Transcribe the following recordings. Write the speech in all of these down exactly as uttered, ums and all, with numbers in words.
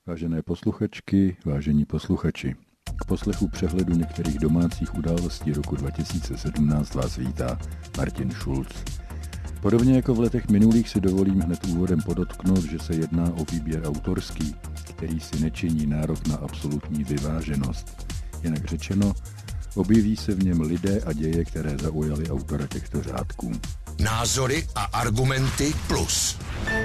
Vážené posluchačky, vážení posluchači, k poslechu přehledu některých domácích událostí roku dva tisíce sedmnáct vás vítá Martin Schulz. Podobně jako v letech minulých si dovolím hned úvodem podotknout, že se jedná o výběr autorský, který si nečiní nárok na absolutní vyváženost. Jinak řečeno, objeví se v něm lidé a děje, které zaujaly autora těchto řádků. Názory a argumenty plus.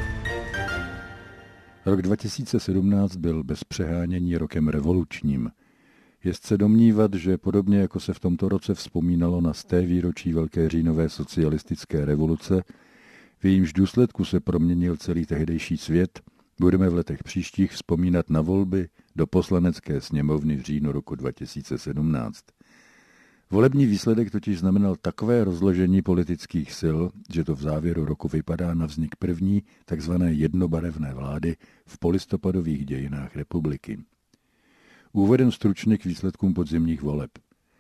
Rok dva tisíce sedmnáct byl bez přehánění rokem revolučním. Jest se domnívat, že podobně jako se v tomto roce vzpomínalo na sté výročí Velké říjnové socialistické revoluce, v jejímž důsledku se proměnil celý tehdejší svět, budeme v letech příštích vzpomínat na volby do Poslanecké sněmovny v říjnu roku dva tisíce sedmnáct. Volební výsledek totiž znamenal takové rozložení politických sil, že to v závěru roku vypadá na vznik první takzvané jednobarevné vlády v polistopadových dějinách republiky. Úvodem stručně k výsledkům podzimních voleb.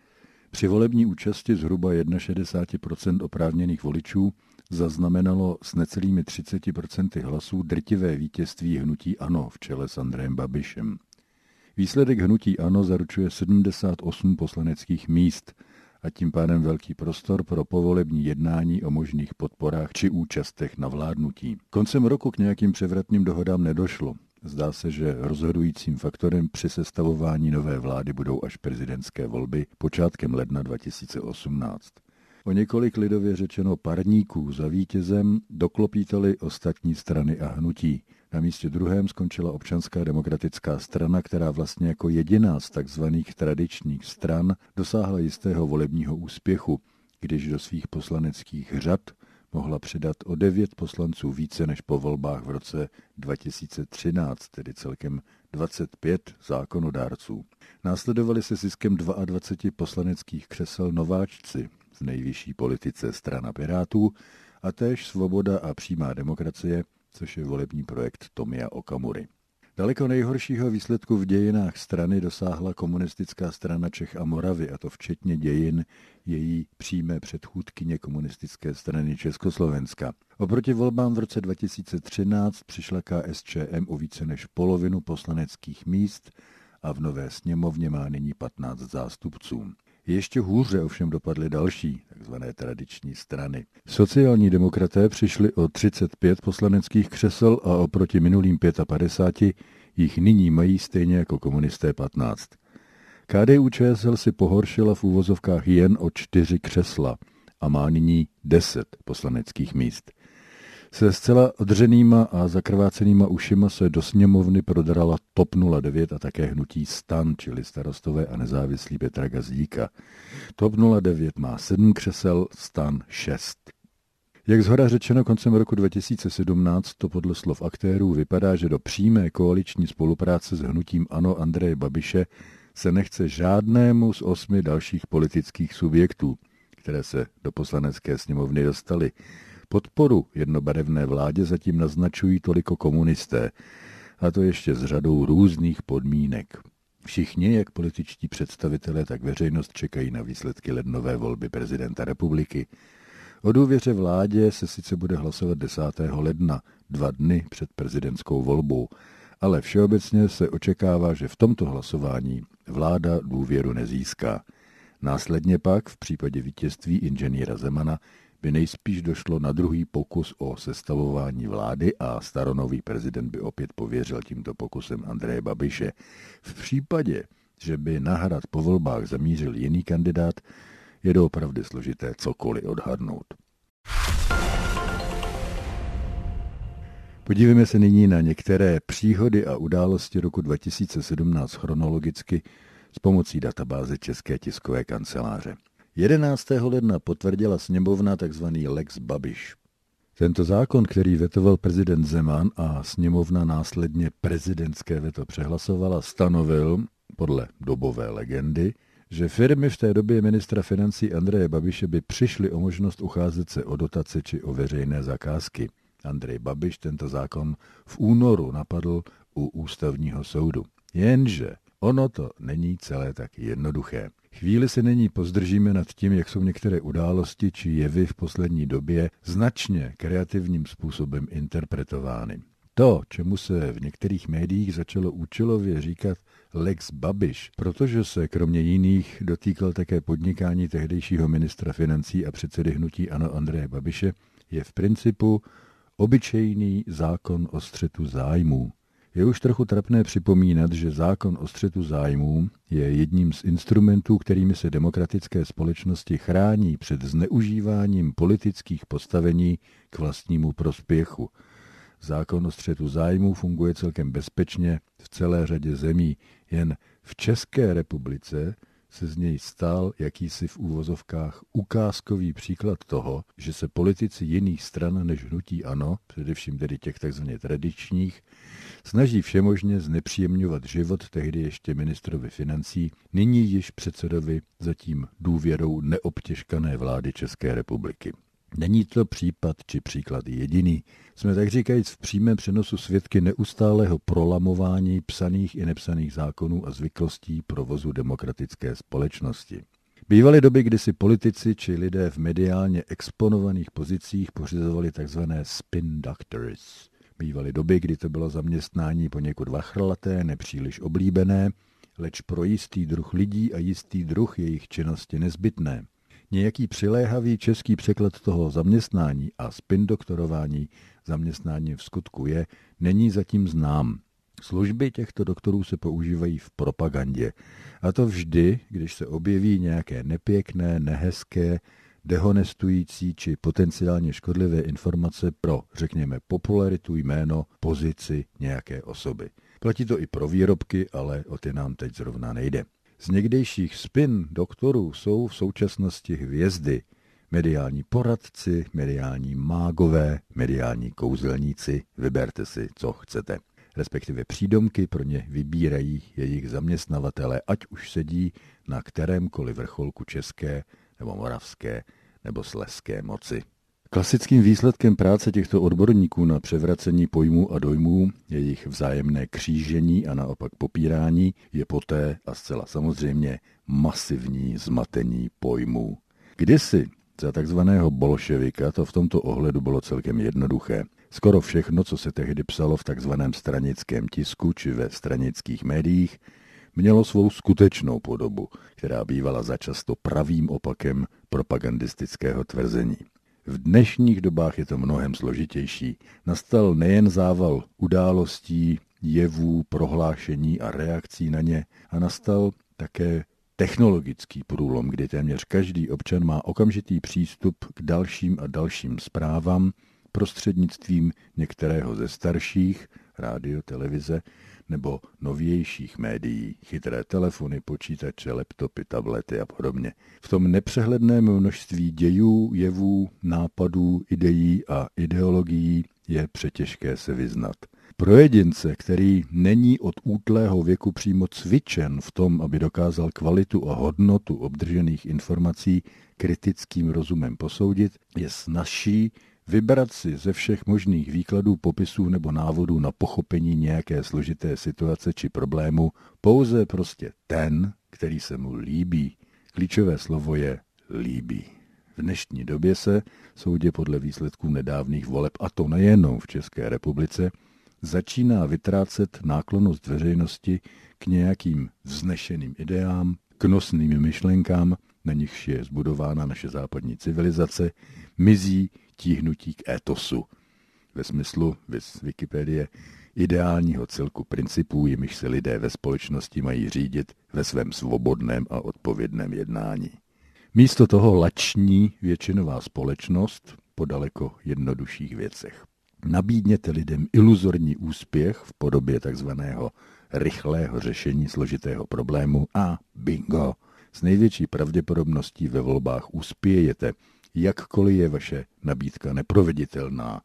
Při volební účasti zhruba šedesát jedna procent oprávněných voličů zaznamenalo s necelými třicet procent hlasů drtivé vítězství hnutí ANO v čele s Andrejem Babišem. Výsledek hnutí ANO zaručuje sedmdesát osm poslaneckých míst a tím pádem velký prostor pro povolební jednání o možných podporách či účastech na vládnutí. Koncem roku k nějakým převratným dohodám nedošlo. Zdá se, že rozhodujícím faktorem při sestavování nové vlády budou až prezidentské volby počátkem ledna dva tisíce osmnáct. O několik lidově řečeno parníků za vítězem doklopítali ostatní strany a hnutí. Na místě druhém skončila Občanská demokratická strana, která vlastně jako jediná z takzvaných tradičních stran dosáhla jistého volebního úspěchu, když do svých poslaneckých řad mohla přidat o devět poslanců více než po volbách v roce dva tisíce třináct, tedy celkem dvacet pět zákonodárců. Následovali se ziskem dvacet dva poslaneckých křesel nováčci v nejvyšší politice Strana Pirátů a též Svoboda a přímá demokracie, což je volební projekt Tomia Okamury. Daleko nejhoršího výsledku v dějinách strany dosáhla Komunistická strana Čech a Moravy, a to včetně dějin její přímé předchůdkyně Komunistické strany Československa. Oproti volbám v roce dva tisíce třináct přišla K S Č M o více než polovinu poslaneckých míst a v nové sněmovně má nyní patnáct zástupců. Ještě hůře ovšem dopadly další, takzvané tradiční strany. Sociální demokraté přišli o třicet pět poslaneckých křesel a oproti minulým padesáti pěti jich nyní mají stejně jako komunisté patnáct. K D U Č S L si pohoršila v úvozovkách jen o čtyři křesla a má nyní deset poslaneckých míst. Se zcela odřenýma a zakrvácenýma ušima se do sněmovny prodrala T O P nula devět a také hnutí STAN, čili Starostové a nezávislí Petra Gazdíka. T O P nula devět má sedm křesel, STAN šest. Jak zhora řečeno, koncem roku dva tisíce sedmnáct to podle slov aktérů vypadá, že do přímé koaliční spolupráce s hnutím ANO Andreje Babiše se nechce žádnému z osmi dalších politických subjektů, které se do Poslanecké sněmovny dostaly. Podporu jednobarevné vládě zatím naznačují toliko komunisté, a to ještě s řadou různých podmínek. Všichni, jak političtí představitelé, tak veřejnost, čekají na výsledky lednové volby prezidenta republiky. O důvěře vládě se sice bude hlasovat desátého ledna, dva dny před prezidentskou volbou, ale všeobecně se očekává, že v tomto hlasování vláda důvěru nezíská. Následně pak, v případě vítězství inženýra Zemana, by nejspíš došlo na druhý pokus o sestavování vlády a staronový prezident by opět pověřil tímto pokusem Andreje Babiše. V případě, že by na hrad po volbách zamířil jiný kandidát, je doopravdy složité cokoliv odhadnout. Podívejme se nyní na některé příhody a události roku dva tisíce sedmnáct chronologicky s pomocí databáze České tiskové kanceláře. jedenáctého ledna potvrdila sněmovna tzv. Lex Babiš. Tento zákon, který vetoval prezident Zeman a sněmovna následně prezidentské veto přehlasovala, stanovil, podle dobové legendy, že firmy v té době ministra financí Andreje Babiše by přišly o možnost ucházet se o dotace či o veřejné zakázky. Andrej Babiš tento zákon v únoru napadl u ústavního soudu. Jenže ono to není celé tak jednoduché. Chvíli se nyní pozdržíme nad tím, jak jsou některé události či jevy v poslední době značně kreativním způsobem interpretovány. To, čemu se v některých médiích začalo účelově říkat Lex Babiš, protože se kromě jiných dotýkal také podnikání tehdejšího ministra financí a předsedy hnutí ANO Andreje Babiše, je v principu obyčejný zákon o střetu zájmů. Je už trochu trapné připomínat, že zákon o střetu zájmů je jedním z instrumentů, kterými se demokratické společnosti chrání před zneužíváním politických postavení k vlastnímu prospěchu. Zákon o střetu zájmů funguje celkem bezpečně v celé řadě zemí, jen v České republice se z něj stal jakýsi v úvozovkách ukázkový příklad toho, že se politici jiných stran než hnutí ANO, především tedy těch tzv. Tradičních, snaží všemožně znepříjemňovat život tehdy ještě ministrovi financí, nyní již předsedovi zatím důvěrou neobtěžkané vlády České republiky. Není to případ či příklad jediný. Jsme tak říkajíc v přímém přenosu svědky neustálého prolamování psaných i nepsaných zákonů a zvyklostí provozu demokratické společnosti. Bývaly doby, kdy si politici či lidé v mediálně exponovaných pozicích pořizovali tzv. Spin doctors. Bývaly doby, kdy to bylo zaměstnání poněkud vachrlaté, nepříliš oblíbené, leč pro jistý druh lidí a jistý druh jejich činnosti nezbytné. Nějaký přiléhavý český překlad toho zaměstnání a spin-doktorování zaměstnání v skutku je, není zatím znám. Služby těchto doktorů se používají v propagandě. A to vždy, když se objeví nějaké nepěkné, nehezké, dehonestující či potenciálně škodlivé informace pro, řekněme, popularitu, jméno, pozici nějaké osoby. Platí to i pro výrobky, ale o ty nám teď zrovna nejde. Z někdejších spin doktorů jsou v současnosti hvězdy, mediální poradci, mediální mágové, mediální kouzelníci, vyberte si, co chcete. Respektive přídomky pro ně vybírají jejich zaměstnavatele, ať už sedí na kterémkoliv vrcholku české nebo moravské nebo slezské moci. Klasickým výsledkem práce těchto odborníků na převracení pojmů a dojmů, jejich vzájemné křížení a naopak popírání je poté a zcela samozřejmě masivní zmatení pojmů. Kdysi za takzvaného bolševika to v tomto ohledu bylo celkem jednoduché. Skoro všechno, co se tehdy psalo v takzvaném stranickém tisku či ve stranických médiích, mělo svou skutečnou podobu, která bývala začasto pravým opakem propagandistického tvrzení. V dnešních dobách je to mnohem složitější. Nastal nejen zával událostí, jevů, prohlášení a reakcí na ně, a nastal také technologický průlom, kdy téměř každý občan má okamžitý přístup k dalším a dalším zprávám prostřednictvím některého ze starších, rádio, televize, nebo novějších médií, chytré telefony, počítače, laptopy, tablety a podobně. V tom nepřehledném množství dějů, jevů, nápadů, ideí a ideologií je přetěžké se vyznat. Pro jedince, který není od útlého věku přímo cvičen v tom, aby dokázal kvalitu a hodnotu obdržených informací kritickým rozumem posoudit, je snazší vybrat si ze všech možných výkladů, popisů nebo návodů na pochopení nějaké složité situace či problému pouze prostě ten, který se mu líbí. Klíčové slovo je líbí. V dnešní době se, soudě podle výsledků nedávných voleb, a to nejenom v České republice, začíná vytrácet náklonnost veřejnosti k nějakým vznešeným ideám, k nosným myšlenkám, na nichž je zbudována naše západní civilizace, mizí tíhnutí k étosu. Ve smyslu, viz Wikipedie, ideálního celku principů, jimiž se lidé ve společnosti mají řídit ve svém svobodném a odpovědném jednání. Místo toho lační většinová společnost po daleko jednodušších věcech. Nabídněte lidem iluzorní úspěch v podobě takzvaného rychlého řešení složitého problému a bingo, s největší pravděpodobností ve volbách uspějete, jakkoliv je vaše nabídka neproveditelná,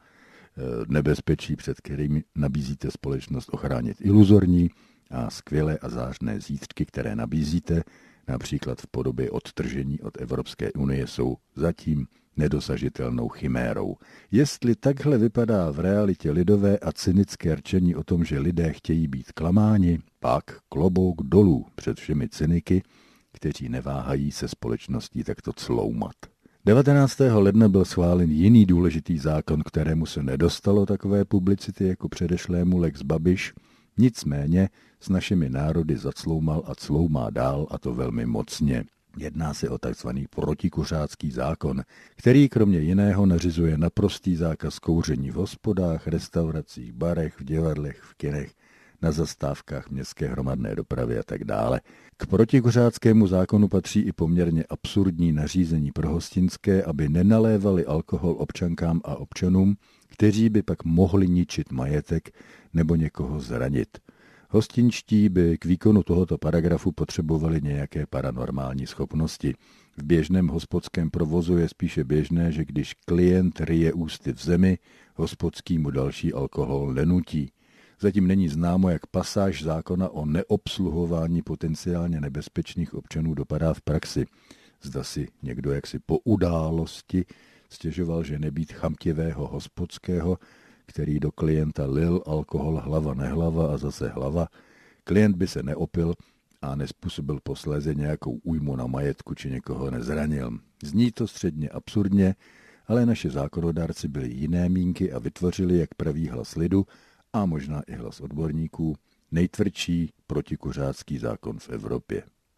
nebezpečí, před kterým nabízíte společnost ochránit iluzorní a skvělé a zářné zítřky, které nabízíte, například v podobě odtržení od Evropské unie, jsou zatím nedosažitelnou chimérou. Jestli takhle vypadá v realitě lidové a cynické rčení o tom, že lidé chtějí být klamáni, pak klobouk dolů před všemi cyniky, kteří neváhají se společností takto cloumat. devatenáctého ledna byl schválen jiný důležitý zákon, kterému se nedostalo takové publicity jako předešlému Lex Babiš, nicméně s našimi národy zacloumal a cloumá dál, a to velmi mocně. Jedná se o takzvaný protikuřácký zákon, který kromě jiného nařizuje naprostý zákaz kouření v hospodách, restauracích, barech, v divadlech, v kinech, na zastávkách městské hromadné dopravy a tak dále. K protikuřáckému zákonu patří i poměrně absurdní nařízení pro hostinské, aby nenalévali alkohol občankám a občanům, kteří by pak mohli ničit majetek nebo někoho zranit. Hostinští by k výkonu tohoto paragrafu potřebovali nějaké paranormální schopnosti. V běžném hospodském provozu je spíše běžné, že když klient ryje ústy v zemi, hospodský mu další alkohol nenutí. Zatím není známo, jak pasáž zákona o neobsluhování potenciálně nebezpečných občanů dopadá v praxi. Zda si někdo jaksi po události stěžoval, že nebýt chamtivého hospodského, který do klienta lil alkohol hlava nehlava a zase hlava, klient by se neopil a nespůsobil posléze nějakou újmu na majetku či někoho nezranil. Zní to středně absurdně, ale naši zákonodárci byli jiné mínky a vytvořili, jak praví hlas lidu a možná i hlas odborníků, nejtvrdší protikuřácký zákon v Evropě.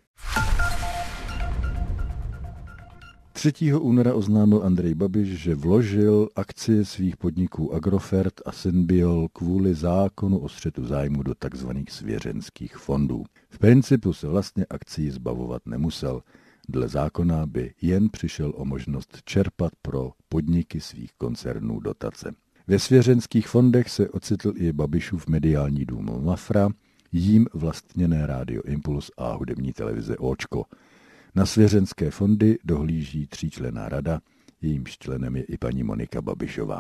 třetího února oznámil Andrej Babiš, že vložil akcie svých podniků Agrofert a Synbiol kvůli zákonu o střetu zájmu do tzv. Svěřenských fondů. V principu se vlastně akcií zbavovat nemusel. Dle zákona by jen přišel o možnost čerpat pro podniky svých koncernů dotace. Ve svěřenských fondech se ocitl i Babišův mediální dům Mafra, jím vlastněné Rádio Impuls a hudební televize Óčko. Na svěřenské fondy dohlíží tříčlenná rada, jejímž členem je i paní Monika Babišová.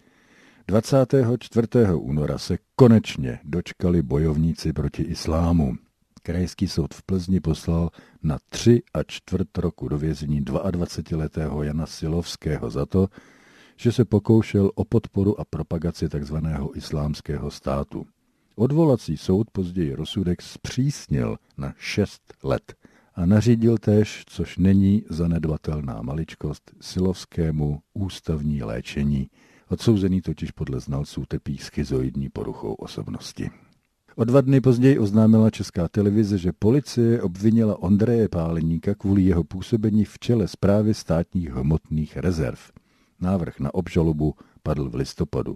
dvacátého čtvrtého února se konečně dočkali bojovníci proti islámu. Krajský soud v Plzni poslal na tři a čtvrt roku do vězení dvaadvacetiletého Jana Silovského za to, že se pokoušel o podporu a propagaci tzv. Islámského státu. Odvolací soud později rozsudek zpřísnil na šest let a nařídil též, což není zanedbatelná maličkost, Silovskému ústavní léčení. Odsouzený totiž podle znalců trpí schizoidní poruchou osobnosti. O dva dny později oznámila Česká televize, že policie obvinila Ondreje Páleníka kvůli jeho působení v čele Správy státních hmotných rezerv. Návrh na obžalobu padl v listopadu.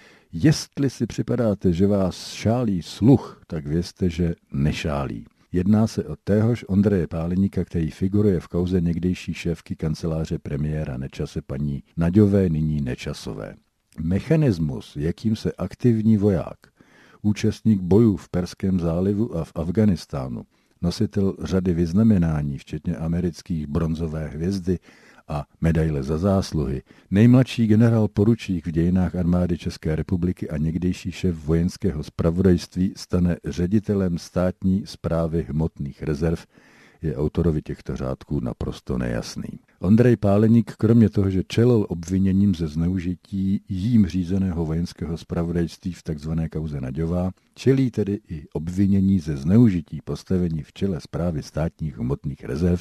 Jestli si připadáte, že vás šálí sluch, tak vězte, že nešálí. Jedná se o téhož Ondreje Páleníka, který figuruje v kauze někdejší šéfky kanceláře premiéra Nečase paní Naďové, nyní Nečasové. Mechanismus, jakým se aktivní voják, účastník bojů v Perském zálivu a v Afghánistánu, nositel řady vyznamenání, včetně amerických bronzové hvězdy a medaile za zásluhy, nejmladší generál poručík v dějinách armády České republiky a někdejší šéf vojenského zpravodajství stane ředitelem státní správy hmotných rezerv, je autorovi těchto řádků naprosto nejasný. Ondrej Páleník, kromě toho, že čelil obviněním ze zneužití jím řízeného vojenského zpravodajství v tzv. Kauze Naďová, čelí tedy i obvinění ze zneužití postavení v čele správy státních hmotných rezerv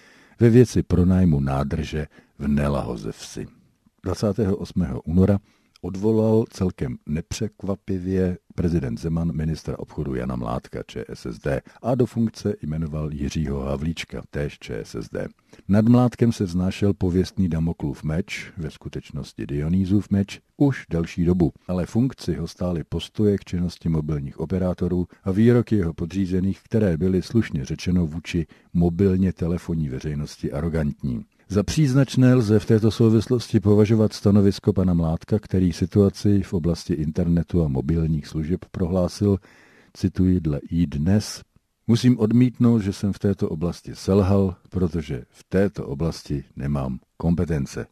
ve věci pronájmu nádrže v Nelahoze vsi. dvacátého osmého února odvolal celkem nepřekvapivě prezident Zeman ministra obchodu Jana Mládka ČSSD a do funkce jmenoval Jiřího Havlíčka, též ČSSD. Nad Mládkem se vznášel pověstný Damoklův meč, ve skutečnosti Dionýzův meč, už delší dobu, ale funkci ho stály postoje k činnosti mobilních operátorů a výroky jeho podřízených, které byly slušně řečeno vůči mobilně telefonní veřejnosti arrogantní. Za příznačné lze v této souvislosti považovat stanovisko pana Mládka, který situaci v oblasti internetu a mobilních služeb prohlásil, cituji dle iDnes, musím odmítnout, že jsem v této oblasti selhal, protože v této oblasti nemám kompetence.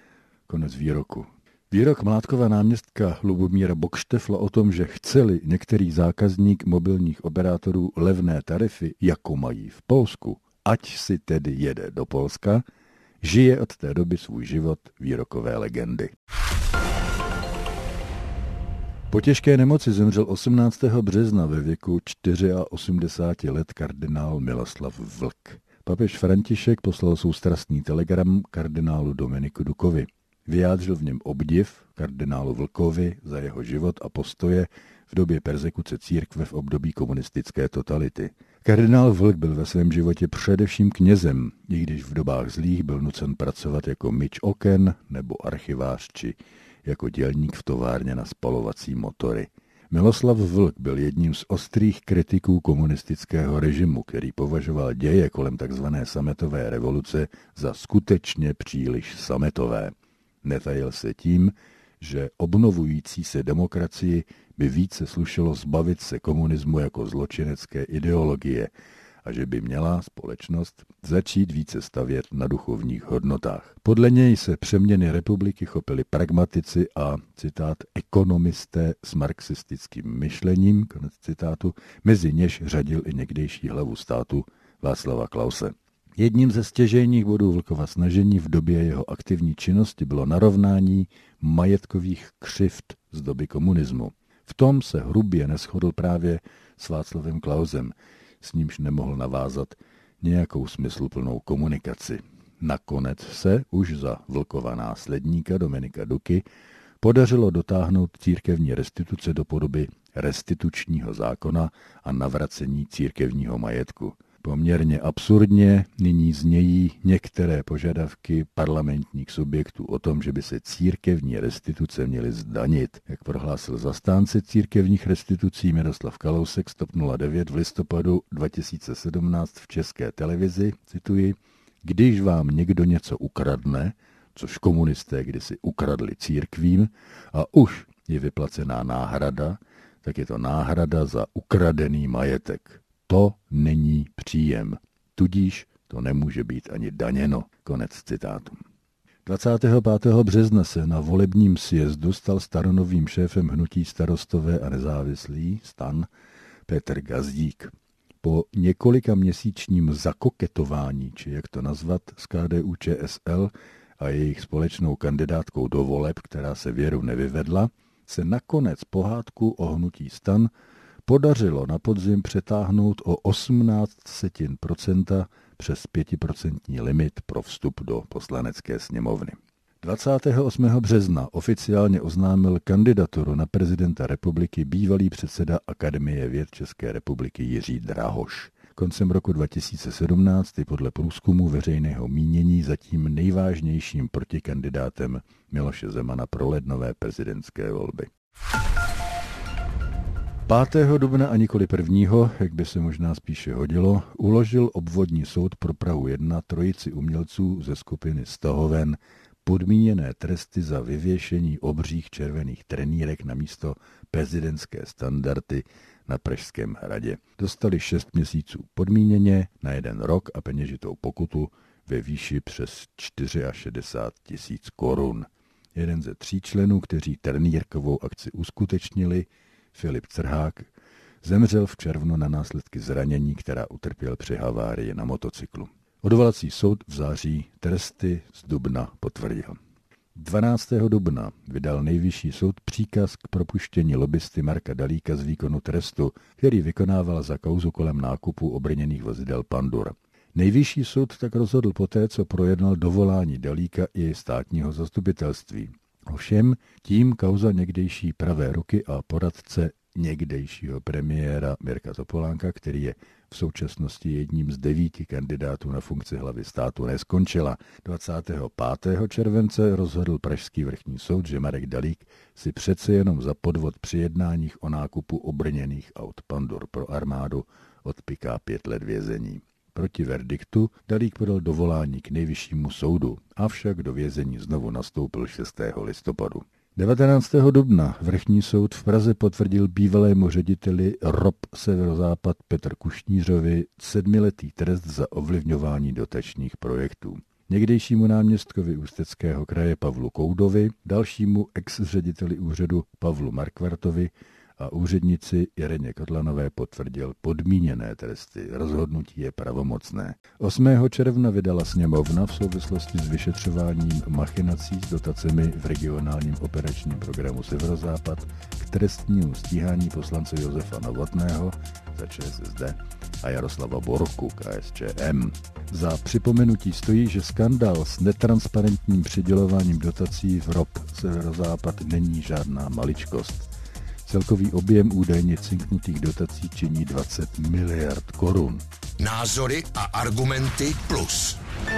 Konec výroku. Výrok Mládkova náměstka Lubomíra Bokštefla o tom, že chce-li některý zákazník mobilních operátorů levné tarify, jako mají v Polsku, ať si tedy jede do Polska, žije od té doby svůj život výrokové legendy. Po těžké nemoci zemřel osmnáctého března ve věku osmdesáti čtyř let kardinál Miloslav Vlk. Papež František poslal soustrastný telegram kardinálu Dominiku Dukovi. Vyjádřil v něm obdiv kardinálu Vlkovi za jeho život a postoje v době perzekuce církve v období komunistické totality. Kardinál Vlk byl ve svém životě především knězem, i když v dobách zlých byl nucen pracovat jako myč oken nebo archivář či jako dělník v továrně na spalovací motory. Miloslav Vlk byl jedním z ostrých kritiků komunistického režimu, který považoval děje kolem tzv. Sametové revoluce za skutečně příliš sametové. Netajil se tím, že obnovující se demokracii by více slušelo zbavit se komunismu jako zločinecké ideologie a že by měla společnost začít více stavět na duchovních hodnotách. Podle něj se přeměny republiky chopili pragmatici a, citát, ekonomisté s marxistickým myšlením, konec citátu, mezi něž řadil i někdejší hlavu státu Václava Klause. Jedním ze stěžejních bodů Vlkova snažení v době jeho aktivní činnosti bylo narovnání majetkových křivd z doby komunismu. V tom se hrubě neshodl právě s Václavem Klausem, s nímž nemohl navázat nějakou smysluplnou komunikaci. Nakonec se už za Vlkova následníka Dominika Duky podařilo dotáhnout církevní restituce do podoby restitučního zákona a navracení církevního majetku. Poměrně absurdně nyní znějí některé požadavky parlamentních subjektů o tom, že by se církevní restituce měly zdanit. Jak prohlásil zastánce církevních restitucí Miroslav Kalousek z TOP nula devět v listopadu dva tisíce sedmnáct v České televizi, cituji, když vám někdo něco ukradne, což komunisté kdysi ukradli církvím, a už je vyplacená náhrada, tak je to náhrada za ukradený majetek. To není příjem, tudíž to nemůže být ani daněno. Konec citátu. dvacátého pátého března se na volebním sjezdu stal staronovým šéfem hnutí Starostové a nezávislí STAN Petr Gazdík. Po několika měsíčním zakoketování, či jak to nazvat, s K D U Č S L a jejich společnou kandidátkou do voleb, která se věru nevyvedla, se nakonec pohádku o hnutí STAN podařilo na podzim přetáhnout o osmnáct setin procenta přes pětiprocentní limit pro vstup do poslanecké sněmovny. dvacátého osmého března oficiálně oznámil kandidaturu na prezidenta republiky bývalý předseda Akademie věd České republiky Jiří Drahoš. Koncem roku dva tisíce sedmnáct je podle průzkumu veřejného mínění zatím nejvážnějším protikandidátem Miloše Zemana pro lednové prezidentské volby. pátého dubna a nikoli prvního, jak by se možná spíše hodilo, uložil obvodní soud pro Prahu jedna trojici umělců ze skupiny Stahoven podmíněné tresty za vyvěšení obřích červených trenýrek na místo prezidentské standardy na Pražském hradě. Dostali šest měsíců podmíněně na jeden rok a peněžitou pokutu ve výši přes šedesát čtyři tisíc korun. Jeden ze tří členů, kteří trenýrkovou akci uskutečnili, Filip Crhák, zemřel v červnu na následky zranění, která utrpěl při havárii na motocyklu. Odvolací soud v září tresty z dubna potvrdil. dvanáctého dubna vydal nejvyšší soud příkaz k propuštění lobbysty Marka Dalíka z výkonu trestu, který vykonával za kauzu kolem nákupu obrněných vozidel Pandur. Nejvyšší soud tak rozhodl poté, co projednal dovolání Dalíka i státního zastupitelství. Ovšem tím kauza někdejší pravé ruky a poradce někdejšího premiéra Mirka Topolánka, který je v současnosti jedním z devíti kandidátů na funkci hlavy státu, neskončila. dvacátého pátého července rozhodl pražský vrchní soud, že Marek Dalík si přece jenom za podvod při jednáních o nákupu obrněných aut Pandur pro armádu odpiká pět let vězení. Proti verdiktu Dalík podal dovolání k nejvyššímu soudu, avšak do vězení znovu nastoupil šestého listopadu. devatenáctého dubna vrchní soud v Praze potvrdil bývalému řediteli R O P Severozápad Petr Kušnířovi sedmiletý trest za ovlivňování dotačních projektů. Někdejšímu náměstkovi Ústeckého kraje Pavlu Koudovi, dalšímu ex-řediteli úřadu Pavlu Markvartovi a úřednici Ireně Kotlanové potvrdil podmíněné tresty. Rozhodnutí je pravomocné. osmého června vydala sněmovna v souvislosti s vyšetřováním machinací s dotacemi v regionálním operačním programu Severozápad k trestnímu stíhání poslance Josefa Novotného za Č S S D a Jaroslava Borku, K S Č M. Za připomenutí stojí, že skandál s netransparentním přidělováním dotací v R O P Severozápad není žádná maličkost. Celkový objem údajně cinknutých dotací činí dvacet miliard korun. Názory a argumenty plus.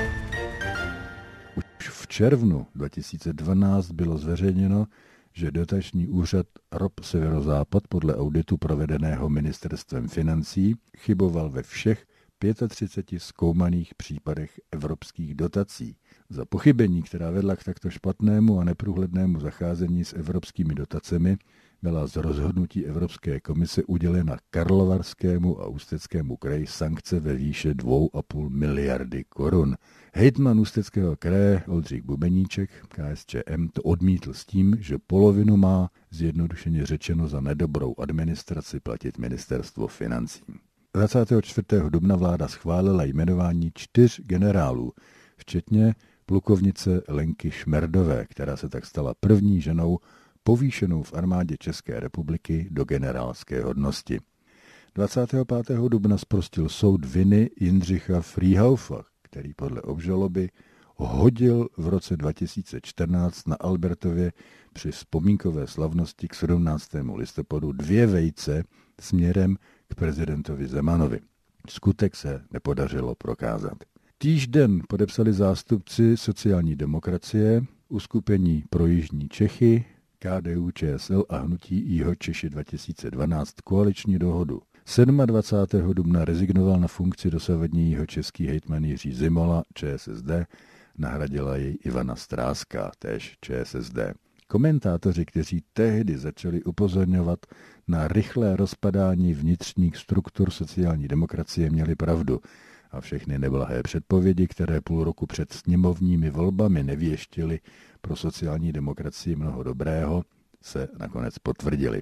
Už v červnu dva tisíce dvanáct bylo zveřejněno, že dotační úřad R O P Severozápad podle auditu provedeného ministerstvem financí chyboval ve všech třiceti pěti zkoumaných případech evropských dotací. Za pochybení, která vedla k takto špatnému a neprůhlednému zacházení s evropskými dotacemi, byla z rozhodnutí Evropské komise udělena Karlovarskému a Ústeckému kraji sankce ve výše dvě a půl miliardy korun. Hejtman Ústeckého kraje Oldřich Bubeníček, K S Č M, to odmítl s tím, že polovinu má, zjednodušeně řečeno, za nedobrou administraci platit ministerstvo financí. dvacátého čtvrtého dubna vláda schválila jmenování čtyř generálů, včetně plukovnice Lenky Šmerdové, která se tak stala první ženou povýšenou v armádě České republiky do generálské hodnosti. dvacátého pátého dubna zprostil soud viny Jindřicha Frýhaufa, který podle obžaloby hodil v roce dva tisíce čtrnáct na Albertově při vzpomínkové slavnosti k sedmnáctému listopadu dvě vejce směrem k prezidentovi Zemanovi. Skutek se nepodařilo prokázat. Týž den podepsali zástupci sociální demokracie, uskupení pro jižní Čechy, K D U Č S L a hnutí Jihočeši dva tisíce dvanáct koaliční dohodu. dvacátého sedmého dubna rezignoval na funkci dosavadní jihočeský hejtman Jiří Zimola, Č S S D, nahradila jej Ivana Stráska, též Č S S D. Komentátoři, kteří tehdy začali upozorňovat na rychlé rozpadání vnitřních struktur sociální demokracie, měli pravdu a všechny neblahé předpovědi, které půl roku před sněmovními volbami nevěštily pro sociální demokracii mnoho dobrého, se nakonec potvrdily.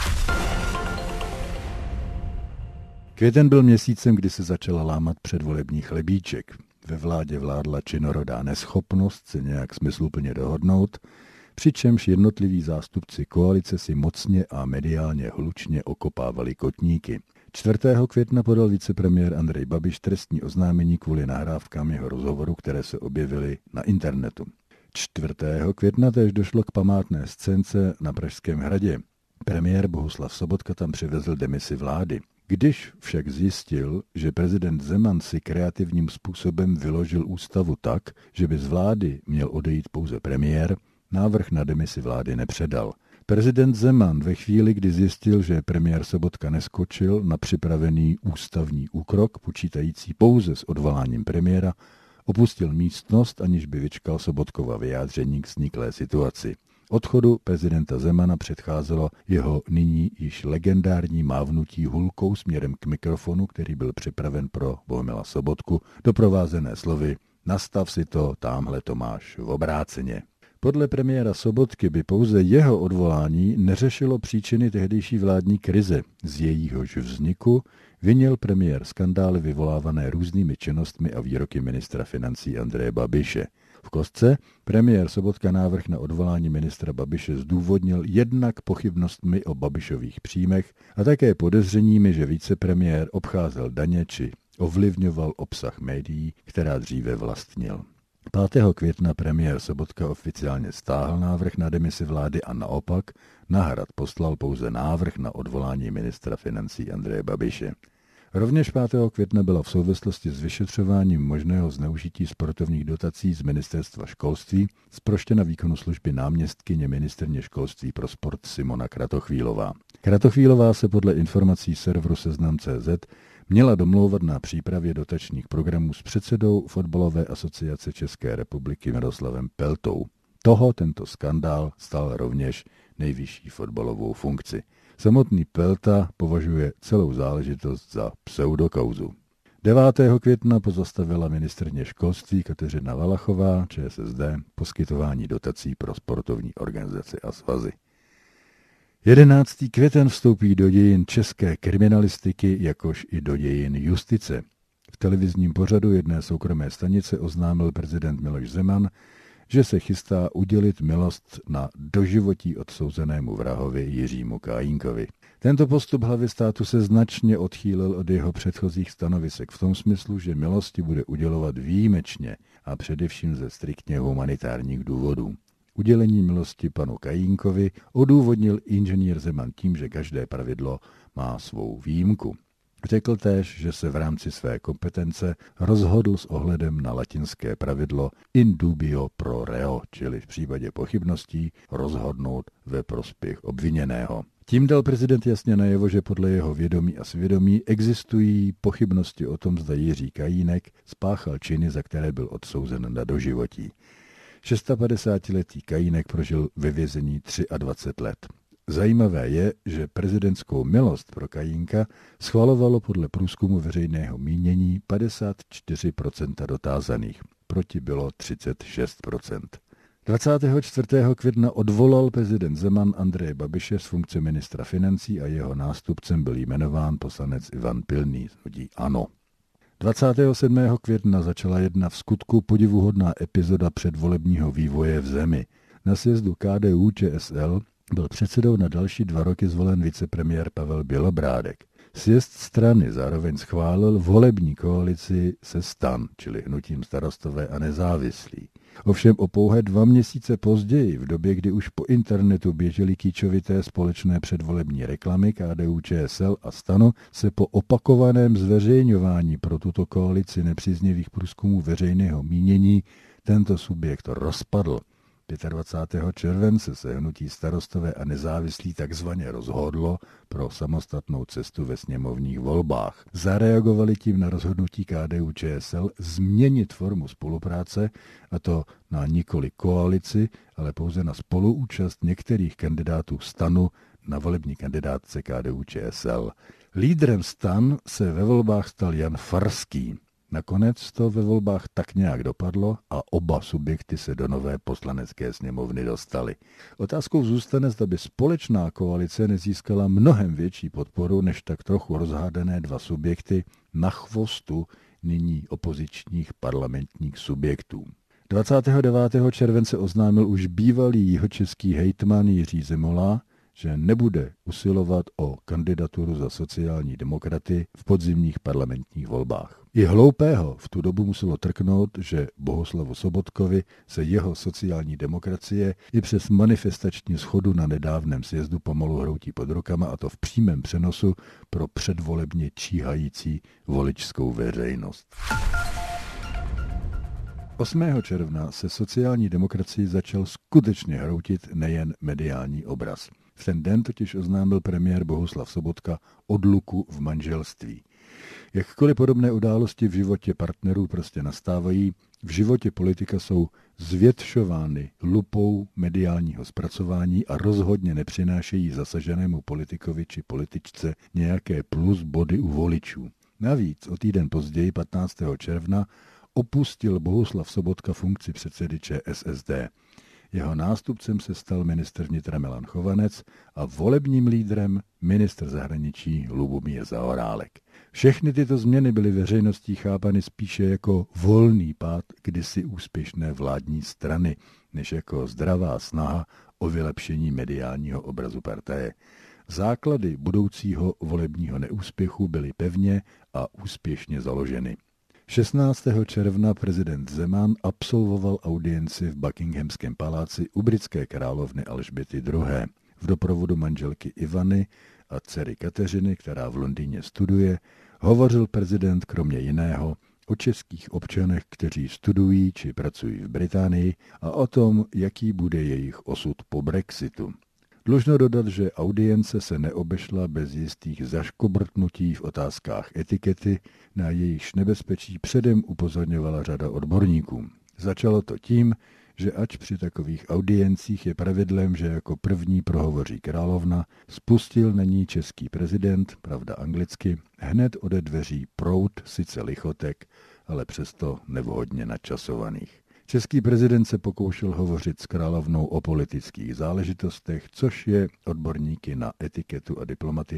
Květen byl měsícem, kdy se začala lámat předvolební chlebíček. Ve vládě vládla činorodá neschopnost se nějak smysluplně dohodnout, přičemž jednotliví zástupci koalice si mocně a mediálně hlučně okopávali kotníky. čtvrtého května podal vicepremiér Andrej Babiš trestní oznámení kvůli nahrávkám jeho rozhovoru, které se objevily na internetu. čtvrtého května též došlo k památné scénce na Pražském hradě. Premiér Bohuslav Sobotka tam přivezl demisi vlády. Když však zjistil, že prezident Zeman si kreativním způsobem vyložil ústavu tak, že by z vlády měl odejít pouze premiér, návrh na demisi vlády nepředal. Prezident Zeman ve chvíli, kdy zjistil, že premiér Sobotka neskočil na připravený ústavní úkrok, počítající pouze s odvoláním premiéra, opustil místnost, aniž by vyčkal Sobotkova vyjádření k vzniklé situaci. Odchodu prezidenta Zemana předcházelo jeho nyní již legendární mávnutí hulkou směrem k mikrofonu, který byl připraven pro Bohumila Sobotku, doprovázené slovy "Nastav si to, támhle to máš v obráceně". Podle premiéra Sobotky by pouze jeho odvolání neřešilo příčiny tehdejší vládní krize. Z jejíhož vzniku vinil premiér skandály vyvolávané různými činnostmi a výroky ministra financí Andreje Babiše. V kostce premiér Sobotka návrh na odvolání ministra Babiše zdůvodnil jednak pochybnostmi o Babišových příjmech a také podezřeními, že vicepremiér obcházel daně či ovlivňoval obsah médií, která dříve vlastnil. pátého května premiér Sobotka oficiálně stáhl návrh na demisi vlády a naopak na Hrad poslal pouze návrh na odvolání ministra financí Andreje Babiše. Rovněž pátého května byla v souvislosti s vyšetřováním možného zneužití sportovních dotací z ministerstva školství zproštěna výkonu služby náměstkyně ministryně školství pro sport Simona Kratochvílová. Kratochvílová se podle informací serveru Seznam tečka cé zet měla domlouvat na přípravě dotačních programů s předsedou Fotbalové asociace České republiky Miroslavem Peltou. Toho tento skandál stal rovněž nejvyšší fotbalovou funkci. Samotný Pelta považuje celou záležitost za pseudokauzu. devátého května pozastavila ministryně školství Kateřina Valachová, Č S S D, poskytování dotací pro sportovní organizace a svazy. jedenáctého květen vstoupí do dějin české kriminalistiky, jakož i do dějin justice. V televizním pořadu jedné soukromé stanice oznámil prezident Miloš Zeman, že se chystá udělit milost na doživotí odsouzenému vrahovi Jiřímu Kajínkovi. Tento postup hlavy státu se značně odchýlil od jeho předchozích stanovisek v tom smyslu, že milosti bude udělovat výjimečně a především ze striktně humanitárních důvodů. Udělení milosti panu Kajínkovi odůvodnil inženýr Zeman tím, že každé pravidlo má svou výjimku. Řekl též, že se v rámci své kompetence rozhodl s ohledem na latinské pravidlo in dubio pro reo, čili v případě pochybností rozhodnout ve prospěch obviněného. Tím dal prezident jasně najevo, že podle jeho vědomí a svědomí existují pochybnosti o tom, zda Jiří Kajínek spáchal činy, za které byl odsouzen na doživotí. šedesátiletý Kajínek prožil ve vězení dvacet tři let. Zajímavé je, že prezidentskou milost pro Kajínka schvalovalo podle průzkumu veřejného mínění padesát čtyři procent dotázaných, proti bylo třicet šest procent. dvacátého čtvrtého května odvolal prezident Zeman Andreje Babiše z funkce ministra financí a jeho nástupcem byl jmenován poslanec Ivan Pilný z hnutí ANO. dvacátého sedmého května začala jedna v skutku podivuhodná epizoda předvolebního vývoje v zemi. Na sjezdu K D U Č S L byl předsedou na další dva roky zvolen vicepremiér Pavel Bělobrádek. Sjezd strany zároveň schválil volební koalici se STAN, čili hnutím Starostové a nezávislí. Ovšem o pouhé dva měsíce později, v době, kdy už po internetu běžely kýčovité společné předvolební reklamy K D U Č S L a STANu, se po opakovaném zveřejňování pro tuto koalici nepříznivých průzkumů veřejného mínění tento subjekt rozpadl. dvacátého pátého července se hnutí Starostové a nezávislí takzvaně rozhodlo pro samostatnou cestu ve sněmovních volbách. Zareagovali tím na rozhodnutí K D U Č S L změnit formu spolupráce, a to na nikoli koalici, ale pouze na spoluúčast některých kandidátů STANu na volební kandidátce K D U Č S L. Lídrem STAN se ve volbách stal Jan Farský. Nakonec to ve volbách tak nějak dopadlo a oba subjekty se do nové poslanecké sněmovny dostaly. Otázkou zůstane, zda by společná koalice nezískala mnohem větší podporu než tak trochu rozhádané dva subjekty na chvostu nyní opozičních parlamentních subjektů. dvacátého devátého července oznámil už bývalý jihočeský hejtman Jiří Zemola, že nebude usilovat o kandidaturu za sociální demokraty v podzimních parlamentních volbách. I hloupého v tu dobu muselo trknout, že Bohuslavu Sobotkovi se jeho sociální demokracie i přes manifestační shodu na nedávném sjezdu pomalu hroutí pod rukama, a to v přímém přenosu pro předvolebně číhající voličskou veřejnost. osmého června se sociální demokracii začal skutečně hroutit nejen mediální obraz. V ten den totiž oznámil premiér Bohuslav Sobotka odluku v manželství. Jakkoliv podobné události v životě partnerů prostě nastávají, v životě politika jsou zvětšovány lupou mediálního zpracování a rozhodně nepřinášejí zasaženému politikovi či političce nějaké plus body u voličů. Navíc o týden později, patnáctého června, opustil Bohuslav Sobotka funkci předsedy Č S S D. Jeho nástupcem se stal ministr vnitra Milan Chovanec a volebním lídrem ministr zahraničí Lubomír Zaorálek. Všechny tyto změny byly veřejností chápany spíše jako volný pád kdysi úspěšné vládní strany, než jako zdravá snaha o vylepšení mediálního obrazu partaje. Základy budoucího volebního neúspěchu byly pevně a úspěšně založeny. šestnáctého června prezident Zeman absolvoval audienci v Buckinghamském paláci u britské královny Alžběty druhé. V doprovodu manželky Ivany a dcery Kateřiny, která v Londýně studuje, hovořil prezident kromě jiného o českých občanech, kteří studují či pracují v Británii, a o tom, jaký bude jejich osud po Brexitu. Dlužno dodat, že audience se neobešla bez jistých zaškobrtnutí v otázkách etikety, na jejichž nebezpečí předem upozorňovala řada odborníků. Začalo to tím, že ač při takových audiencích je pravidlem, že jako první prohovoří královna, spustil na ní český prezident, pravda anglicky, hned ode dveří proud sice lichotek, ale přesto nevhodně načasovaných. Český prezident se pokoušel hovořit s královnou o politických záležitostech, což je odborníky na etiketu a diplomaty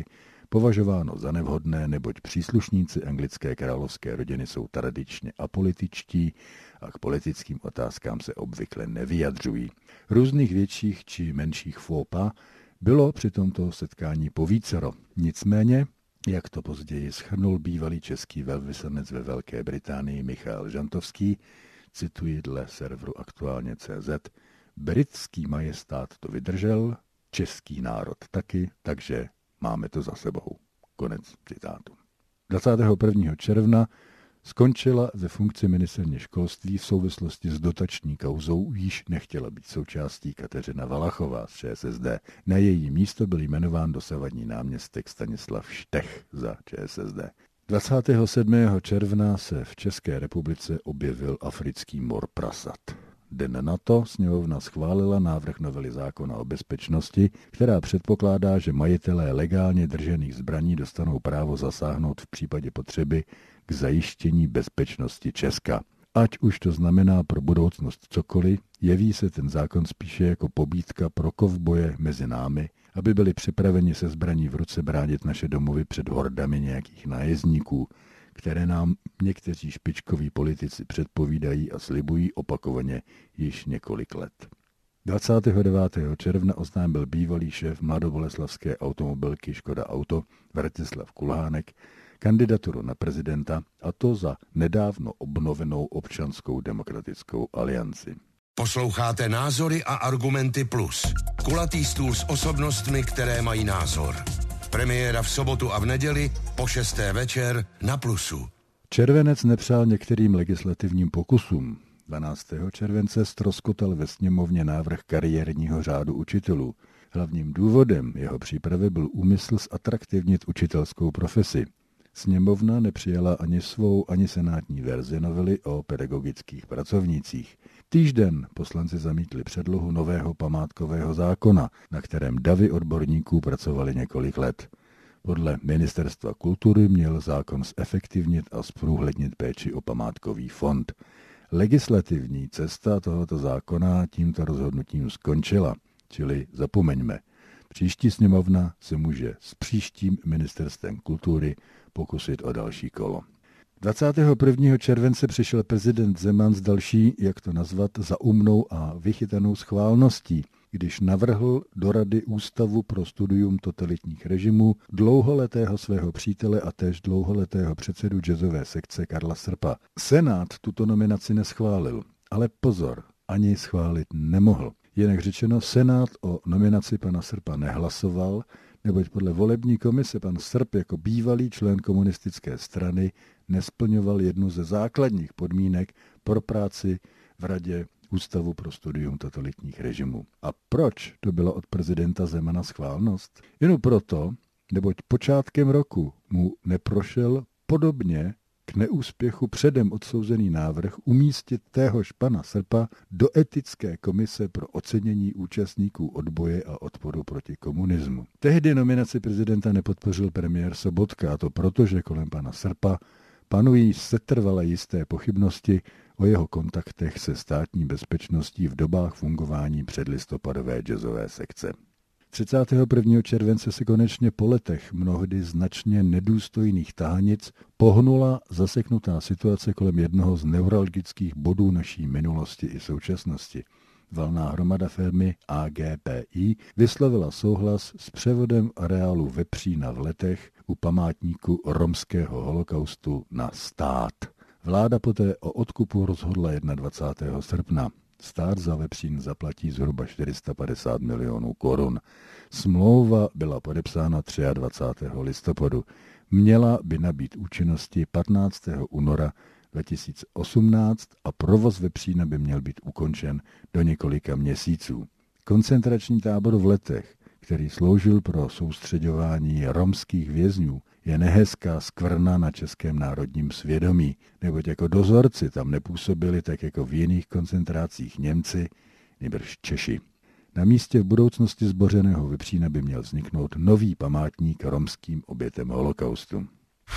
považováno za nevhodné, neboť příslušníci anglické královské rodiny jsou tradičně apolitičtí a k politickým otázkám se obvykle nevyjadřují. Různých větších či menších faux pas bylo při tomto setkání povícero. Nicméně, jak to později shrnul bývalý český velvyslanec ve Velké Británii Michal Žantovský, cituji dle serveru aktuálně tečka cé zet, britský majestát to vydržel, český národ taky, takže máme to za sebou. Konec citátu. dvacátého prvního června skončila ve funkci ministryně školství v souvislosti s dotační kauzou, již nechtěla být součástí Kateřina Valachová z ČSSD. Na její místo byl jmenován dosavadní náměstek Stanislav Štech za ČSSD. dvacátého sedmého června se v České republice objevil africký mor prasat. Den na to sněmovna schválila návrh novely zákona o bezpečnosti, která předpokládá, že majitelé legálně držených zbraní dostanou právo zasáhnout v případě potřeby k zajištění bezpečnosti Česka. Ať už to znamená pro budoucnost cokoliv, jeví se ten zákon spíše jako pobídka pro kovboje mezi námi, aby byli připraveni se zbraní v ruce bránit naše domovy před hordami nějakých nájezdníků, které nám někteří špičkoví politici předpovídají a slibují opakovaně již několik let. dvacátého devátého června oznámil bývalý šéf mladoboleslavské automobilky Škoda Auto Vratislav Kulhánek kandidaturu na prezidenta, a to za nedávno obnovenou Občanskou demokratickou alianci. Posloucháte Názory a argumenty plus. Kulatý stůl s osobnostmi, které mají názor. Premiéra v sobotu a v neděli po šesté večer na Plusu. Červenec nepřál některým legislativním pokusům. dvanáctého července ztroskotal ve sněmovně návrh kariérního řádu učitelů. Hlavním důvodem jeho přípravy byl úmysl zatraktivnit učitelskou profesi. Sněmovna nepřijala ani svou, ani senátní verzi novely o pedagogických pracovnících. Týžden poslanci zamítli předlohu nového památkového zákona, na kterém davy odborníků pracovali několik let. Podle Ministerstva kultury měl zákon zefektivnit a zprůhlednit péči o památkový fond. Legislativní cesta tohoto zákona tímto rozhodnutím skončila, čili zapomeňme. Příští sněmovna se může s příštím ministerstvem kultury pokusit o další kolo. dvacátého prvního července přišel prezident Zeman s další, jak to nazvat, zaumnou a vychytanou schválností, když navrhl do Rady Ústavu pro studium totalitních režimů dlouholetého svého přítele a též dlouholetého předsedu jazzové sekce Karla Srpa. Senát tuto nominaci neschválil, ale pozor, ani schválit nemohl. Jinak řečeno, Senát o nominaci pana Srpa nehlasoval, neboť podle volební komise pan Srp jako bývalý člen komunistické strany nesplňoval jednu ze základních podmínek pro práci v Radě Ústavu pro studium totalitních režimů. A proč to byla od prezidenta Zemana schválnost? Jen proto, neboť počátkem roku mu neprošel podobně k neúspěchu předem odsouzený návrh umístit téhož pana Srpa do etické komise pro ocenění účastníků odboje a odporu proti komunismu. Tehdy nominaci prezidenta nepodpořil premiér Sobotka, a to proto, že kolem pana Srpa panují setrvalé jisté pochybnosti o jeho kontaktech se státní bezpečností v dobách fungování předlistopadové jazzové sekce. třicátého prvního července se konečně po letech mnohdy značně nedůstojných tahanic pohnula zaseknutá situace kolem jednoho z neuralgických bodů naší minulosti i současnosti. Valná hromada firmy A G P I vyslovila souhlas s převodem areálu Vepřína v Letech u památníku romského holokaustu na stát. Vláda poté o odkupu rozhodla dvacátého prvního srpna. Stát za Vepřín zaplatí zhruba čtyři sta padesát milionů korun. Smlouva byla podepsána dvacátého třetího listopadu. Měla by nabýt účinnosti patnáctého února dva tisíce osmnáct a provoz Vepřína by měl být ukončen do několika měsíců. Koncentrační tábor v Letech, který sloužil pro soustřeďování romských vězňů, je nehezká skvrna na českém národním svědomí, neboť jako dozorci tam nepůsobili tak jako v jiných koncentrácích Němci, nýbrž Češi. Na místě v budoucnosti zbořeného Vepřína by měl vzniknout nový památník romským obětem holokaustu.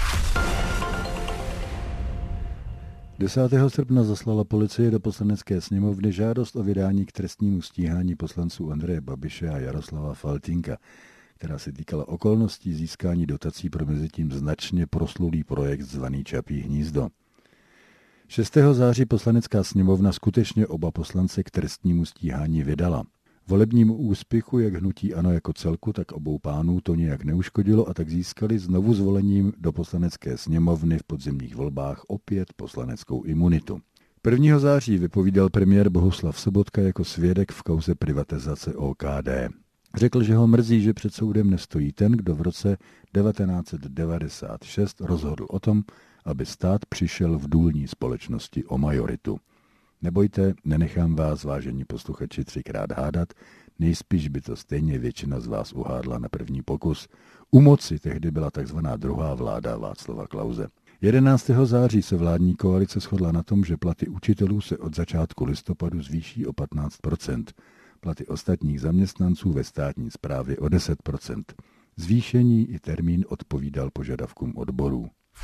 desátého srpna zaslala policie do Poslanecké sněmovny žádost o vydání k trestnímu stíhání poslanců Andreje Babiše a Jaroslava Faltýnka. která se týkala okolností získání dotací pro mezitím značně proslulý projekt zvaný Čapí hnízdo. šestého září poslanecká sněmovna skutečně oba poslance k trestnímu stíhání vydala. Volebnímu úspěchu jak hnutí ANO jako celku, tak obou pánů to nijak neuškodilo a tak získali znovu zvolením do poslanecké sněmovny v podzimních volbách opět poslaneckou imunitu. prvního září vypovídal premiér Bohuslav Sobotka jako svědek v kauze privatizace O K D. Řekl, že ho mrzí, že před soudem nestojí ten, kdo v roce devatenáct set devadesát šest rozhodl o tom, aby stát přišel v důlní společnosti o majoritu. Nebojte, nenechám vás, vážení posluchači, třikrát hádat, nejspíš by to stejně většina z vás uhádla na první pokus. U moci tehdy byla takzvaná druhá vláda Václava Klause. jedenáctého září se vládní koalice shodla na tom, že platy učitelů se od začátku listopadu zvýší o patnáct procent, platy ostatních zaměstnanců ve státní správě o deset procent. Zvýšení i termín odpovídal požadavkům odborů.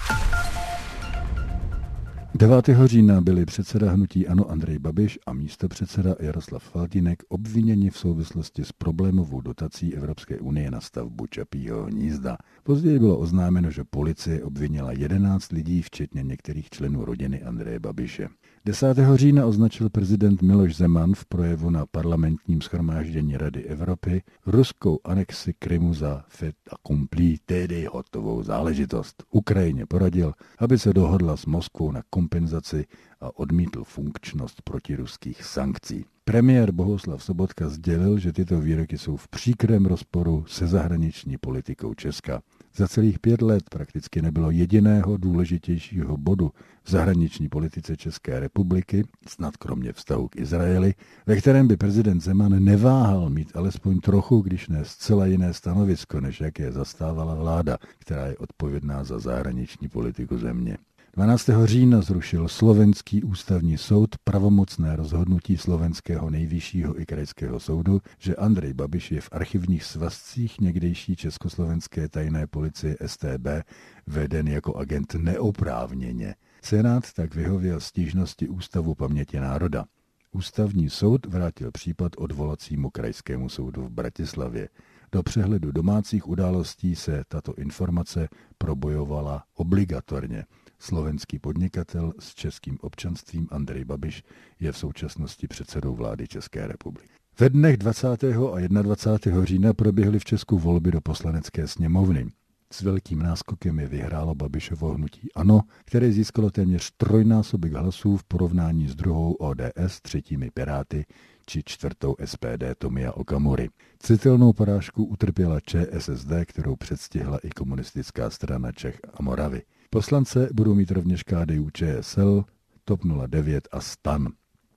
devátého října byli předseda hnutí ANO Andrej Babiš a místopředseda Jaroslav Faltýnek obviněni v souvislosti s problémovou dotací Evropské unie na stavbu Čapího hnízda. Později bylo oznámeno, že policie obvinila jedenáct lidí, včetně některých členů rodiny Andreje Babiše. desátého října označil prezident Miloš Zeman v projevu na parlamentním shromáždění Rady Evropy ruskou anexi Krymu za fait accompli, tedy hotovou záležitost. Ukrajině poradil, aby se dohodla s Moskvou na kompenzaci a odmítl funkčnost protiruských sankcí. Premiér Bohuslav Sobotka sdělil, že tyto výroky jsou v příkrém rozporu se zahraniční politikou Česka. Za celých pět let prakticky nebylo jediného důležitějšího bodu v zahraniční politice České republiky, snad kromě vztahu k Izraeli, ve kterém by prezident Zeman neváhal mít alespoň trochu, když ne zcela jiné stanovisko, než jaké zastávala vláda, která je odpovědná za zahraniční politiku země. dvanáctého října zrušil slovenský ústavní soud pravomocné rozhodnutí slovenského nejvyššího i krajského soudu, že Andrej Babiš je v archivních svazcích někdejší československé tajné policie S T B veden jako agent neoprávněně. Senát tak vyhověl stížnosti Ústavu paměti národa. Ústavní soud vrátil případ odvolacímu krajskému soudu v Bratislavě. Do přehledu domácích událostí se tato informace probojovala obligatorně. Slovenský podnikatel s českým občanstvím Andrej Babiš je v současnosti předsedou vlády České republiky. Ve dnech dvacátého a dvacátého prvního října proběhly v Česku volby do poslanecké sněmovny. S velkým náskokem je vyhrálo Babišovo hnutí ANO, které získalo téměř trojnásobek hlasů v porovnání s druhou O D S, třetími Piráty či čtvrtou S P D Tomia Okamury. Citelnou porážku utrpěla Č S S D, kterou předstihla i komunistická strana Čech a Moravy. Poslance budou mít rovněž K D U Č S L, TOP nula devět a STAN.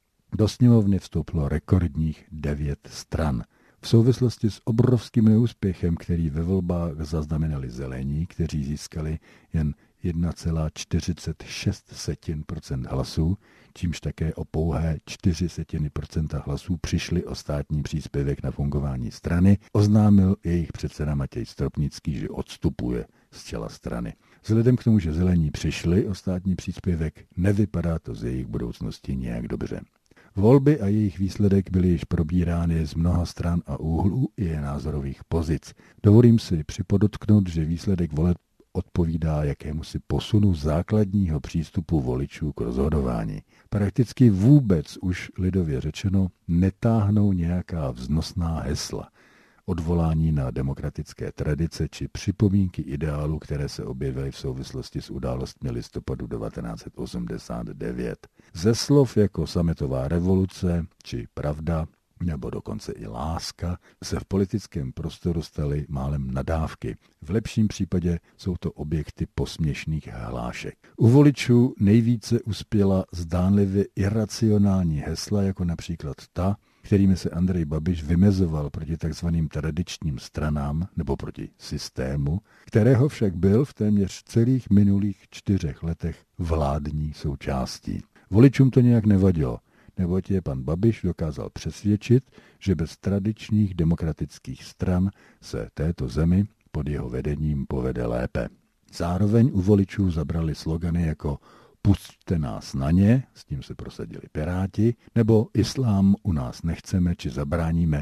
Do sněmovny vstoupilo rekordních devět stran. V souvislosti s obrovským neúspěchem, který ve volbách zaznamenali zelení, kteří získali jen jedna celá čtyřicet šest procenta hlasů, čímž také o pouhé čtyři setiny procenta hlasů přišli o státní příspěvek na fungování strany, oznámil jejich předseda Matěj Stropnický, že odstupuje z čela strany. Vzhledem k tomu, že zelení přišli o státní příspěvek, nevypadá to z jejich budoucnosti nějak dobře. Volby a jejich výsledek byly již probírány z mnoha stran a úhlů i názorových pozic. Dovolím si připodotknout, že výsledek voleb odpovídá jakémusi posunu základního přístupu voličů k rozhodování. Prakticky vůbec už lidově řečeno netáhnou nějaká vznosná hesla, odvolání na demokratické tradice či připomínky ideálů, které se objevily v souvislosti s událostmi listopadu devatenáct set osmdesát devět. Ze slov jako sametová revoluce či pravda, nebo dokonce i láska, se v politickém prostoru staly málem nadávky. V lepším případě jsou to objekty posměšných hlášek. U voličů nejvíce uspěla zdánlivě iracionální hesla, jako například ta, kterými se Andrej Babiš vymezoval proti takzvaným tradičním stranám nebo proti systému, kterého však byl v téměř celých minulých čtyřech letech vládní součástí. Voličům to nějak nevadilo, neboť je pan Babiš dokázal přesvědčit, že bez tradičních demokratických stran se této zemi pod jeho vedením povede lépe. Zároveň u voličů zabrali slogany jako Pusťte nás na ně, s tím se prosadili Piráti, nebo Islám u nás nechceme či zabráníme,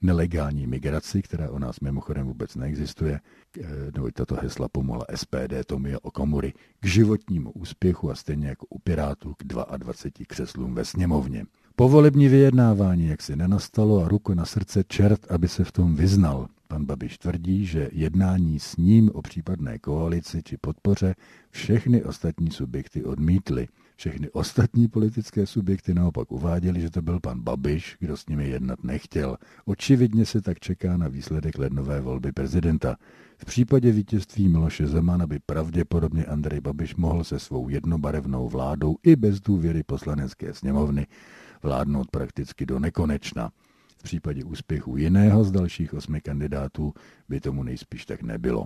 nelegální migraci, která u nás mimochodem vůbec neexistuje, nebo tato hesla pomohla S P D Tomia Okamury k životnímu úspěchu a stejně jako u Pirátů k dvaceti dvěma křeslům ve sněmovně. Povolební vyjednávání jaksi nenastalo a ruku na srdce čert, aby se v tom vyznal. Pan Babiš tvrdí, že jednání s ním o případné koalici či podpoře všechny ostatní subjekty odmítly. Všechny ostatní politické subjekty naopak uváděli, že to byl pan Babiš, kdo s nimi jednat nechtěl. Očividně se tak čeká na výsledek lednové volby prezidenta. V případě vítězství Miloše Zemana by pravděpodobně Andrej Babiš mohl se svou jednobarevnou vládou i bez důvěry poslanecké sněmovny vládnout prakticky do nekonečna. V případě úspěchu jiného z dalších osmi kandidátů by tomu nejspíš tak nebylo.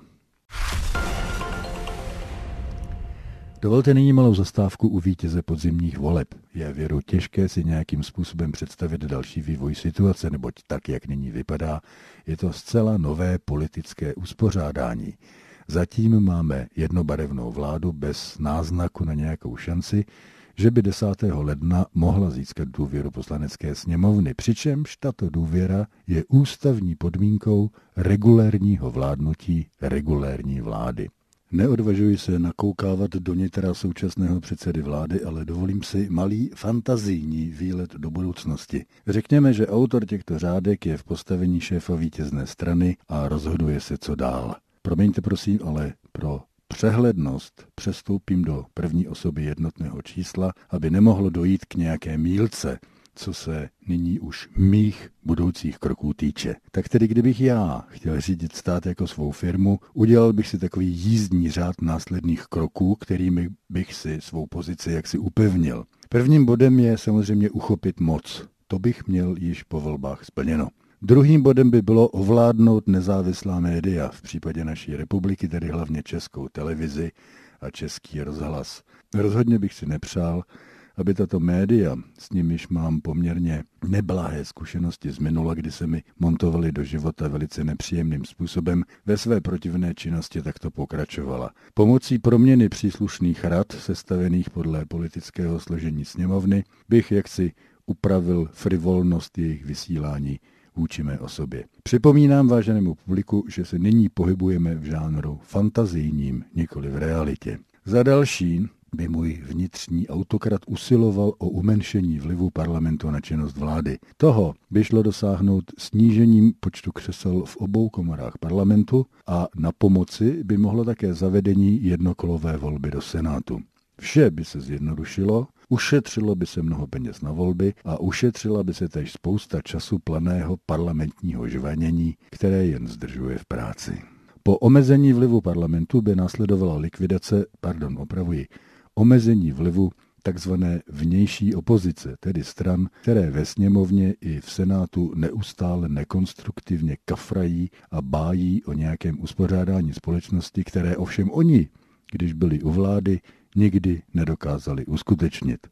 Dovolte nyní malou zastávku u vítěze podzimních voleb. Je věru těžké si nějakým způsobem představit další vývoj situace, neboť tak, jak nyní vypadá, je to zcela nové politické uspořádání. Zatím máme jednobarevnou vládu bez náznaku na nějakou šanci, že by desátého ledna mohla získat důvěru poslanecké sněmovny, přičemž tato důvěra je ústavní podmínkou regulérního vládnutí regulérní vlády. Neodvažuji se nakoukávat do nitra současného předsedy vlády, ale dovolím si malý fantazijní výlet do budoucnosti. Řekněme, že autor těchto řádek je v postavení šéfa vítězné strany a rozhoduje se, co dál. Promiňte prosím, ale pro přehlednost přestoupím do první osoby jednotného čísla, aby nemohlo dojít k nějaké mýlce, co se nyní už mých budoucích kroků týče. Tak tedy, kdybych já chtěl řídit stát jako svou firmu, udělal bych si takový jízdní řád následných kroků, kterými bych si svou pozici jaksi upevnil. Prvním bodem je samozřejmě uchopit moc. To bych měl již po volbách splněno. Druhým bodem by bylo ovládnout nezávislá média, v případě naší republiky, tedy hlavně Českou televizi a Český rozhlas. Rozhodně bych si nepřál, aby tato média, s nimiž mám poměrně neblahé zkušenosti z minula, kdy se mi montovaly do života velice nepříjemným způsobem, ve své protivné činnosti takto pokračovala. Pomocí proměny příslušných rad, sestavených podle politického složení sněmovny, bych jaksi upravil frivolnost jejich vysílání vůči mé osobě. Připomínám váženému publiku, že se nyní pohybujeme v žánru fantazijním, nikoli v realitě. Za další by můj vnitřní autokrat usiloval o umenšení vlivu parlamentu na činnost vlády. Toho by šlo dosáhnout snížením počtu křesel v obou komorách parlamentu a na pomoci by mohlo také zavedení jednokolové volby do Senátu. Vše by se zjednodušilo, ušetřilo by se mnoho peněz na volby a ušetřila by se též spousta času planého parlamentního žvanění, které jen zdržuje v práci. Po omezení vlivu parlamentu by následovala likvidace, pardon, opravuji, omezení vlivu takzvané vnější opozice, tedy stran, které ve sněmovně i v Senátu neustále nekonstruktivně kafrají a bájí o nějakém uspořádání společnosti, které ovšem oni, když byli u vlády, nikdy nedokázali uskutečnit.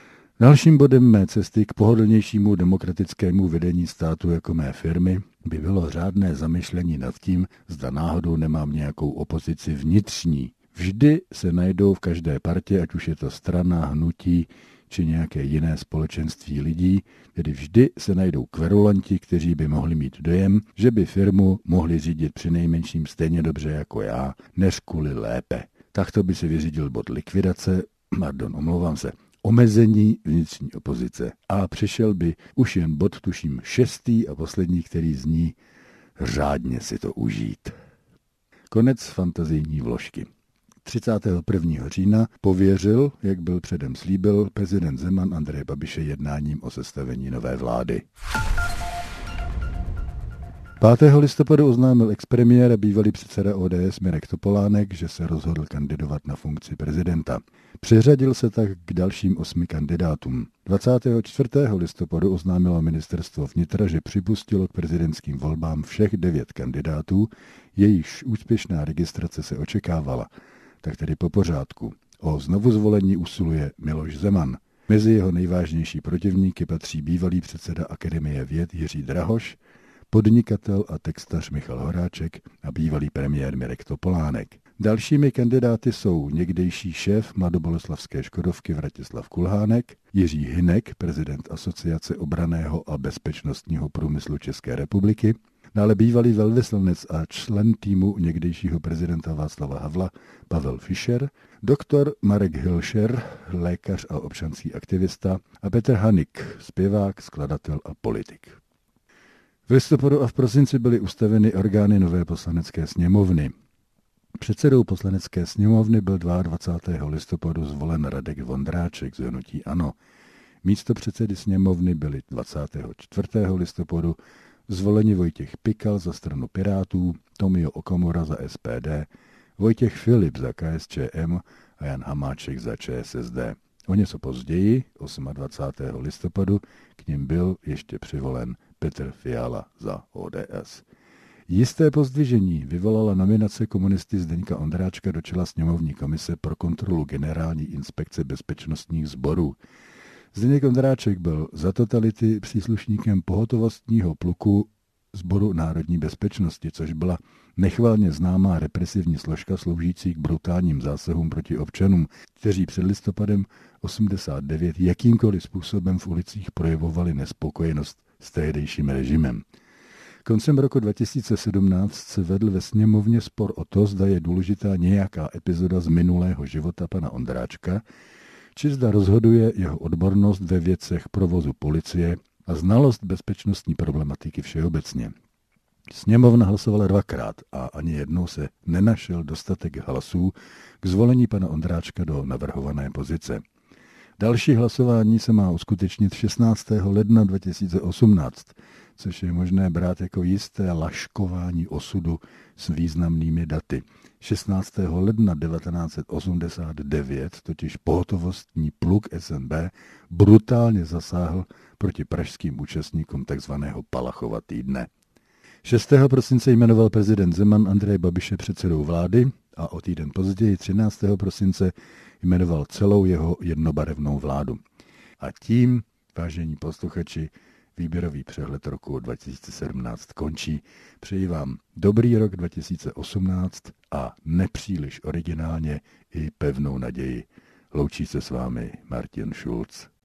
Dalším bodem mé cesty k pohodlnějšímu demokratickému vedení státu jako mé firmy by bylo řádné zamyšlení nad tím, zda náhodou nemám nějakou opozici vnitřní. Vždy se najdou v každé partě, ať už je to strana, hnutí či nějaké jiné společenství lidí, tedy vždy se najdou kverulanti, kteří by mohli mít dojem, že by firmu mohli řídit přinejmenším stejně dobře jako já, než kvůli lépe. Takto by se vyřídil bod likvidace, pardon, omlouvám se, omezení vnitřní opozice a přišel by už jen bod, tuším, šestý a poslední, který zní řádně si to užít. Konec fantazijní vložky. třicátého prvního října pověřil, jak byl předem slíbil, prezident Zeman Andreje Babiše jednáním o sestavení nové vlády. pátého listopadu oznámil expremiér a bývalý předseda O D S Mirek Topolánek, že se rozhodl kandidovat na funkci prezidenta. Přiřadil se tak k dalším osmi kandidátům. dvacátého čtvrtého listopadu oznámilo ministerstvo vnitra, že připustilo k prezidentským volbám všech devět kandidátů, jejichž úspěšná registrace se očekávala. Tak tedy po pořádku. O znovuzvolení usiluje Miloš Zeman. Mezi jeho nejvážnější protivníky patří bývalý předseda Akademie věd Jiří Drahoš, podnikatel a textař Michal Horáček a bývalý premiér Mirek Topolánek. Dalšími kandidáty jsou někdejší šéf mladoboleslavské Škodovky Vratislav Kulhánek, Jiří Hynek, prezident Asociace obranného a bezpečnostního průmyslu České republiky, dále bývalý velvyslanec a člen týmu někdejšího prezidenta Václava Havla Pavel Fischer, doktor Marek Hilšer, lékař a občanský aktivista, a Petr Hanik, zpěvák, skladatel a politik. V listopadu a v prosinci byly ustaveny orgány nové poslanecké sněmovny. Předsedou poslanecké sněmovny byl dvacátého druhého listopadu zvolen Radek Vondráček z hnutí ANO. Místo předsedy sněmovny byli dvacátého čtvrtého listopadu zvoleni Vojtěch Pikal za stranu Pirátů, Tomio Okamura za S P D, Vojtěch Filip za K S Č M a Jan Hamáček za Č S S D. O něco později, dvacátého osmého listopadu, k nim byl ještě přivolen Petr Fiala za O D S. Jisté pozdvižení vyvolala nominace komunisty Zdeňka Ondráčka do čela sněmovní komise pro kontrolu Generální inspekce bezpečnostních sborů. Zdeněk Ondráček byl za totality příslušníkem pohotovostního pluku Sboru národní bezpečnosti, což byla nechvalně známá represivní složka sloužící k brutálním zásahům proti občanům, kteří před listopadem osmdesát devět jakýmkoliv způsobem v ulicích projevovali nespokojenost s tehdejším režimem. Koncem roku dva tisíce sedmnáct se vedl ve sněmovně spor o to, zda je důležitá nějaká epizoda z minulého života pana Ondráčka, či zda rozhoduje jeho odbornost ve věcech provozu policie a znalost bezpečnostní problematiky všeobecně. Sněmovna hlasovala dvakrát a ani jednou se nenašel dostatek hlasů k zvolení pana Ondráčka do navrhované pozice. Další hlasování se má uskutečnit šestnáctého ledna dva tisíce osmnáct, což je možné brát jako jisté laškování osudu s významnými daty. šestnáctého ledna devatenáct set osmdesát devět totiž pohotovostní pluk S N B brutálně zasáhl proti pražským účastníkům tzv. Palachova týdne. šestého prosince jmenoval prezident Zeman Andreje Babiše předsedou vlády a o týden později třináctého prosince jmenoval celou jeho jednobarevnou vládu. A tím, vážení posluchači, výběrový přehled roku dva tisíce sedmnáct končí. Přeji vám dobrý rok dva tisíce osmnáct a nepříliš originálně i pevnou naději. Loučí se s vámi Martin Schulz.